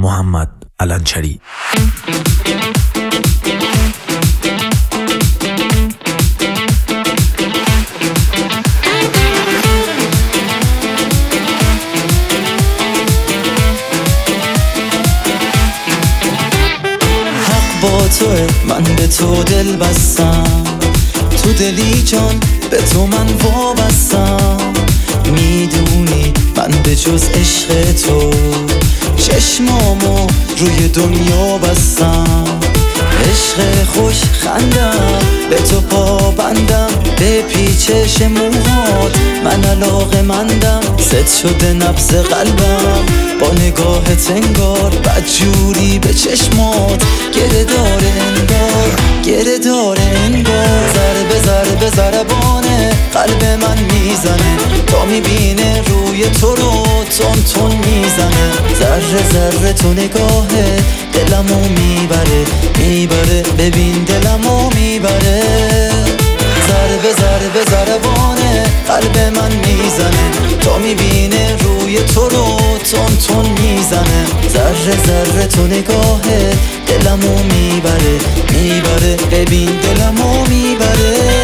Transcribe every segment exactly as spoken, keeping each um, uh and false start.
محمد علنچری. با توه، من به تو دل بستم، تو دلی جان به تو من وابستم. میدونی من به جز عشق تو چشمامو روی دنیا بستم. عشق خوش خندم به تو پابندم، به پیچش موهات من علاقه مندم. زد شده نبض قلبم با نگاهت انگار، بدجوری به چشمات گره داره انگار، گره داره انگار. ذره ذره ضربانه قلب من میزنه، تا میبینه روی تو رو تون تون میزنه. ذره ذره تو نگاهه دلمو میبره میبره، ببین دلمو میبره. ضربه ضربه ضربانه قلب من میزنه، تا میبینه روی تو رو تون تون میزنه. ذره ذره تو نگاهه دلمو میبره میبره، ببین دلمو میبره.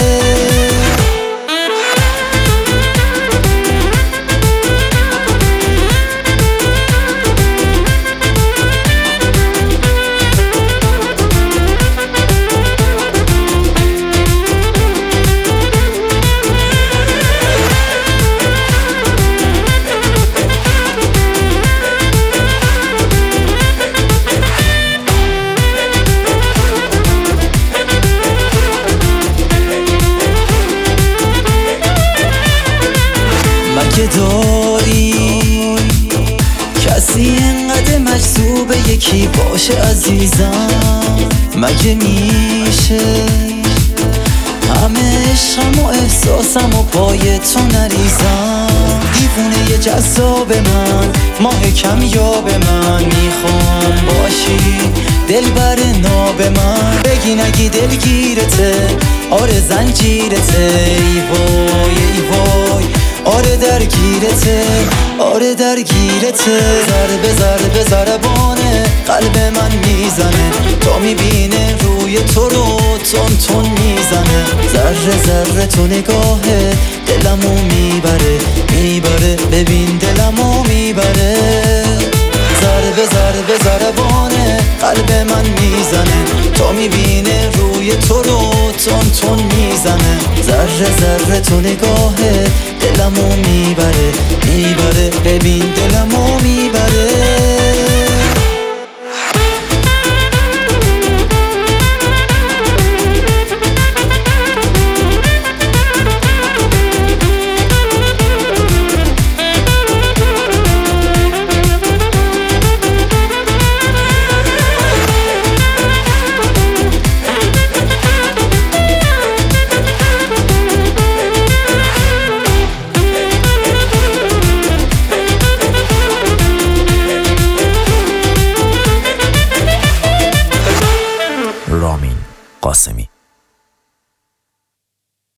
مگه داری کسی انقدر مجذوب یکی باشه عزیزم؟ مگه میشه همه عشقم و احساسم و پای تو نریزم؟ دیوونه ی جذاب من، ماه کم یاب من، میخوام باشی دل بر ناب من. بگی نگی دلگیرته، آره زنجیرته، ای وای ای وای، آره درگیرته آره درگیرته. ضربه ضربه ضربانه قلب من میزنه، تا میبینه روی تو رو تون تون میزنه. ذره ذره تو نگاهه دلمو میبره میبره، ببین دلمو میبره. ضربه ضربه ضربانه قلب من میزنه، تا میبینه روی تو رو تون تون میزنه. ذره ذره تو نگاهه دلمو میبره میبره، ببین دلمو میبره.